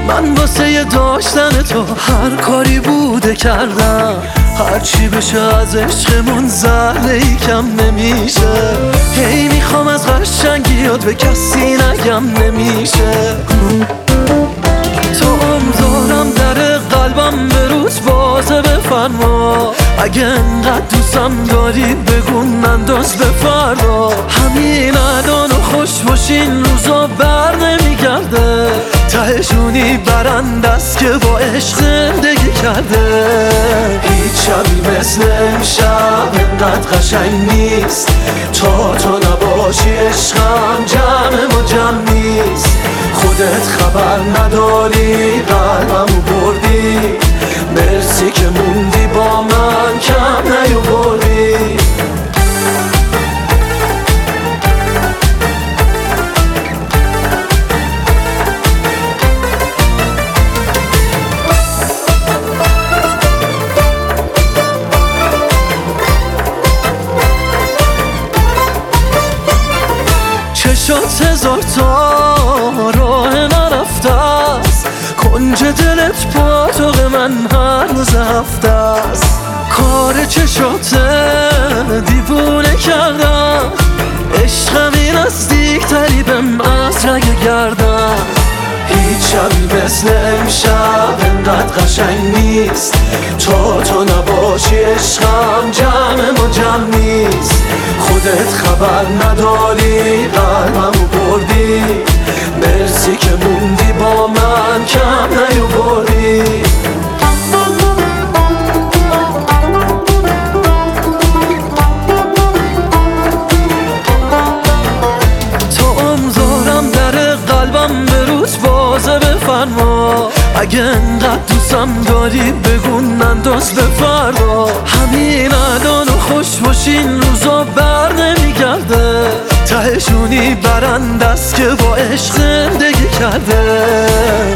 من واسه داشتن تو هر کاری بوده کردم، هرچی بشه از عشقمون زهره کم نمیشه. هی میخوام از قشنگیات به کسی نگم نمیشه. تو دارم در قلبم به روز بازه بفرما، اگه انقدر دوستم داری بگو ننداز به فردا. همین الان و خوش باشین روزا بر نمیگرده، تهشونی برند است که با عشق زندگی کرده. هیچ شبی مثل امشب انقدر قشنگ نیست، تا تو نباشی عشقم جمع ما جمع نیست. خودت خبر نداری قلبمو بردی، مرسی که موندی با من کم نیاوردی. چشات هزار تا راه نرفته است، کنج دلت پاتوق من هر روز هفته است. کار چشات دیوونه کردم، عشقمی نزدیکتری بهم از رگ گردم. هیچ شبی مثل امشب انقدر قشنگ نیست، تا تو نباشی عشقم جمع ما جمع نیست. خودت خبر نداری قلبمو بردی، مرسی که موندی با من کم نیاوردی. بفرما اگه انقدر دوستم داری بگو ننداز به فردا. همین الان و خوش باشین روزا بر نمیگرده، تهشونی برند است که با عشق زندگی کرده.